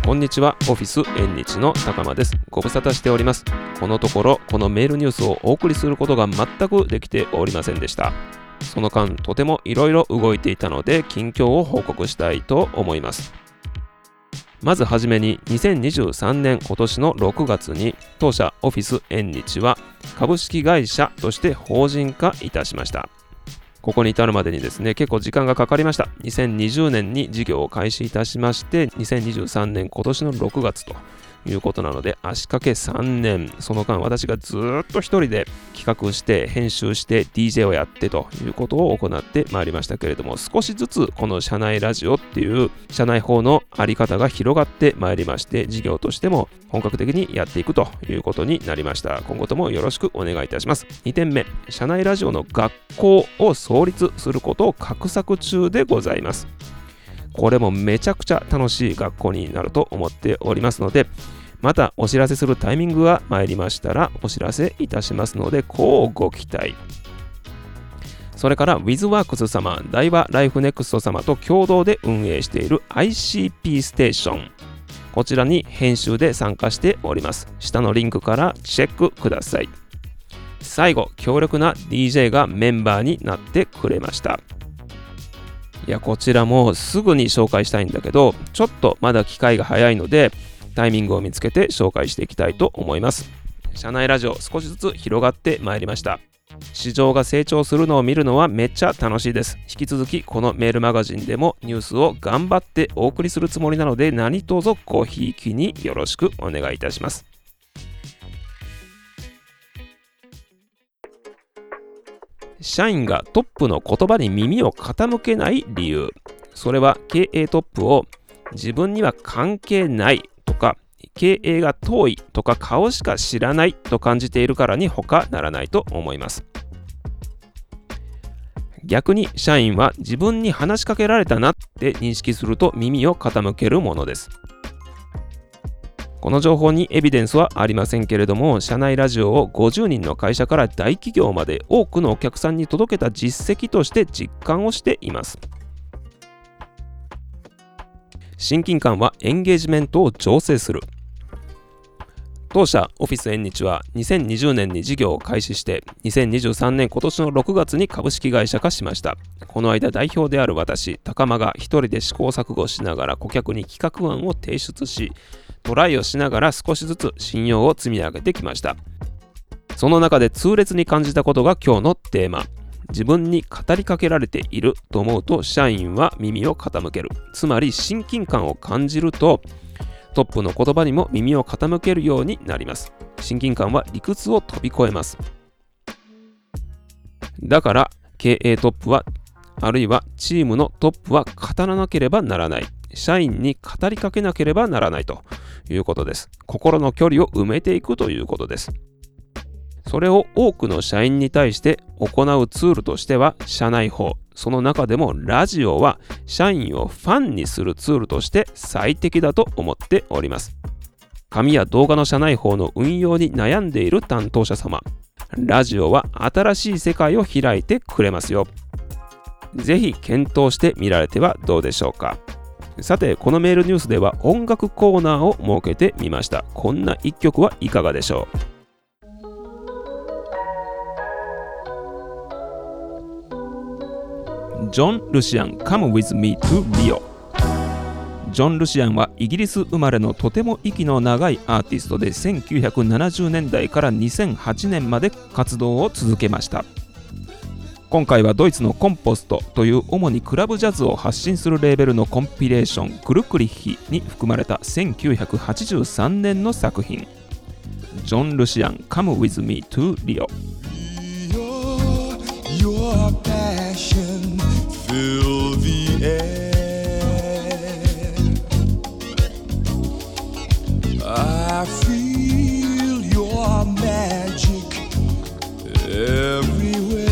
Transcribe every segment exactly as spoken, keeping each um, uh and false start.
こんにちは、オフィス縁日の高間です。ご無沙汰しております。このところこのメールニュースをお送りすることが全くできておりませんでした。その間とてもいろいろ動いていたので近況を報告したいと思います。まずはじめににせんにじゅうさんねん今年のろくがつに当社オフィス縁日は株式会社として法人化いたしました。ここに至るまでにですね、結構時間がかかりました。にせんにじゅうねんに事業を開始いたしまして、にせんにじゅうさんねん今年のろくがつということなので、足掛けさんねん、その間私がずっと一人で企画して編集して ディージェー をやってということを行ってまいりましたけれども、少しずつこの社内ラジオっていう社内法のあり方が広がってまいりまして、事業としても本格的にやっていくということになりました。今後ともよろしくお願いいたします。にてんめ、社内ラジオの学校を創立することを画策中でございます。これもめちゃくちゃ楽しい学校になると思っておりますので、またお知らせするタイミングが参りましたらお知らせいたしますので、こうご期待。それから WithWorks 様、大和ライフネクスト様と共同で運営している アイシーピー ステーション、こちらに編集で参加しております。下のリンクからチェックください。最後、強力な ディージェー がメンバーになってくれました。いや、こちらもすぐに紹介したいんだけど、ちょっとまだ機会が早いのでタイミングを見つけて紹介していきたいと思います。社内ラジオ少しずつ広がってまいりました。市場が成長するのを見るのはめっちゃ楽しいです。引き続きこのメールマガジンでもニュースを頑張ってお送りするつもりなので、何卒ごひいきによろしくお願いいたします。社員がトップの言葉に耳を傾けない理由、それは経営トップを自分には関係ないとか経営が遠いとか顔しか知らないと感じているからに他ならないと思います。逆に社員は自分に話しかけられたなって認識すると耳を傾けるものです。この情報にエビデンスはありませんけれども、社内ラジオをごじゅうにんの会社から大企業まで多くのお客さんに届けた実績として実感をしています。親近感はエンゲージメントを醸成する。当社オフィス縁日はにせんにじゅうねんに事業を開始してにせんにじゅうさんねん今年のろくがつに株式会社化しました。この間代表である私高間が一人で試行錯誤しながら顧客に企画案を提出し、トライをしながら少しずつ信用を積み上げてきました。その中で痛烈に感じたことが今日のテーマ。自分に語りかけられていると思うと社員は耳を傾ける。つまり親近感を感じるとトップの言葉にも耳を傾けるようになります。親近感は理屈を飛び越えます。だから経営トップはあるいはチームのトップは語らなければならない。社員に語りかけなければならないということです。心の距離を埋めていくということです。それを多くの社員に対して行うツールとしては社内法、その中でもラジオは社員をファンにするツールとして最適だと思っております。紙や動画の社内法の運用に悩んでいる担当者様、ラジオは新しい世界を開いてくれますよ。ぜひ検討してみられてはどうでしょうか。さて、このメールニュースでは音楽コーナーを設けてみました。こんな一曲はいかがでしょう。ジョン・ルシアン Come with me to Rio。 ジョン・ルシアンはイギリス生まれのとても息の長いアーティストで、せんきゅうひゃくななじゅうねんだいからにせんはちねんまで活動を続けました。今回はドイツのコンポストという主にクラブジャズを発信するレーベルのコンピレーショングルクリッヒに含まれたせんきゅうひゃくはちじゅうさんねんの作品。ジョン・ルシアン Come with me to Rio。 Your passion fill the air. I feel your magic everywhere.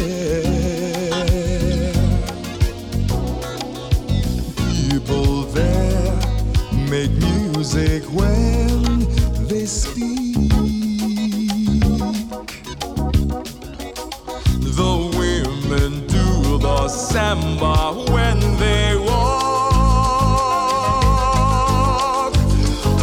People there make music when they speak. The women do the samba when they walk.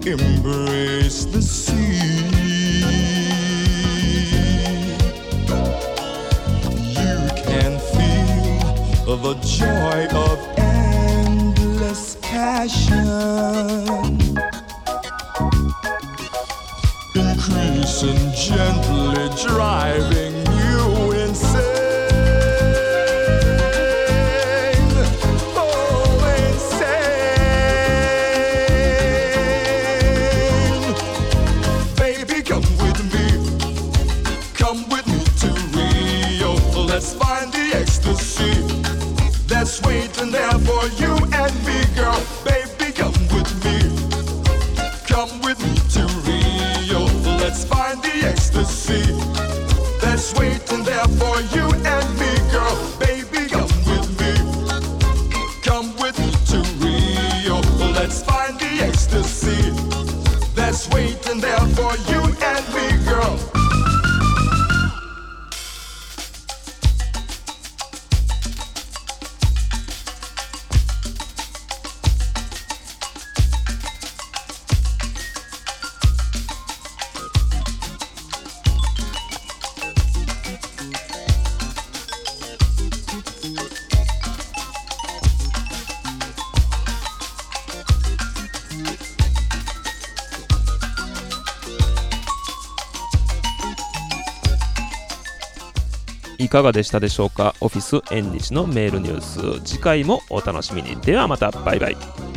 embrace the sea. You can feel the joy of endless passion, increasing, gently driving you insane. Oh, insane. Baby, come with me. Come with me to Rio. Let's find the ecstasy that's waiting there for you and me, girl. Baby, come with me. Come with me to Rio. Let's find the ecstasy that's waiting there for you and me, girl. Baby, come with me. Come with me to Rio. Let's find the ecstasy that's waiting there for you and me, girl. いかがでしたでしょうか。オフィス縁日のメールニュース、次回もお楽しみに。ではまた、バイバイ。